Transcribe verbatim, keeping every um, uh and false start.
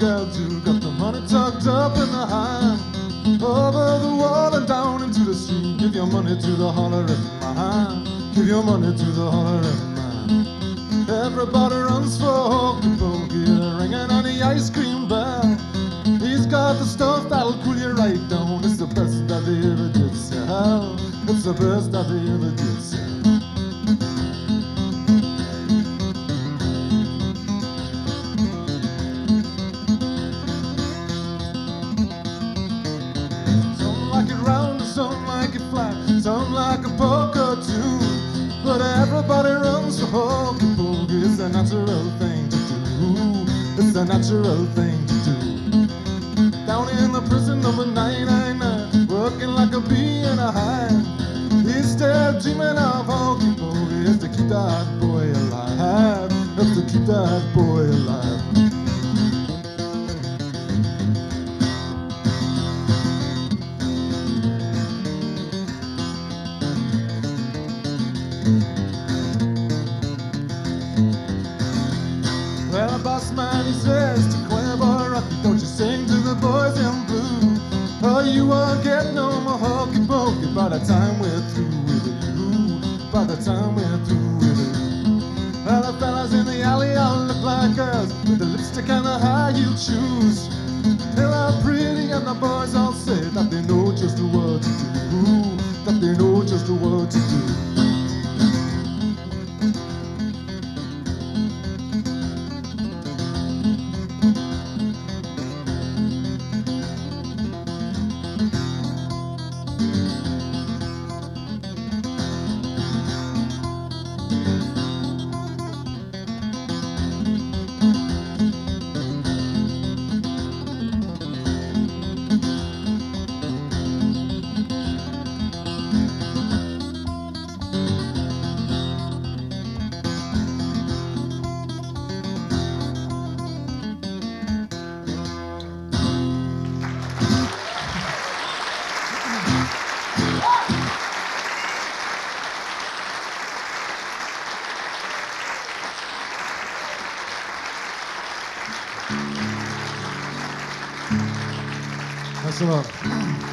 gal too. Got the money tucked up in the hand, over the wall and down into the street. Give your money to the hollering man. Give your money to the hollering man. Everybody runs for hokey pokey, they're ringing on the ice cream bell. He's got the stuff that'll cool you right down. It's the best that they ever did sell. It's the best that they ever did sell. Some like it round and some like it flat, some like a poker too. But everybody runs for hokey pokey. It's a natural thing to do. It's a natural thing to do. Down in the prison number nine nine nine, working like a bee in a hive. He's still dreaming of hokey pokey. It's to keep that boy alive. It's to keep that boy alive. Well, boss man, he says to choir boy Rocky, don't you sing to the boys in blue. Oh, you won't get no more hokey pokey by the time we're through with you. By the time we're through with you. Well, the fellas in the alley all look like girls with the lipstick and the high heel shoes. They're all pretty and the boys all say that they know just what to do. That they know just what to do. Thanks a lot.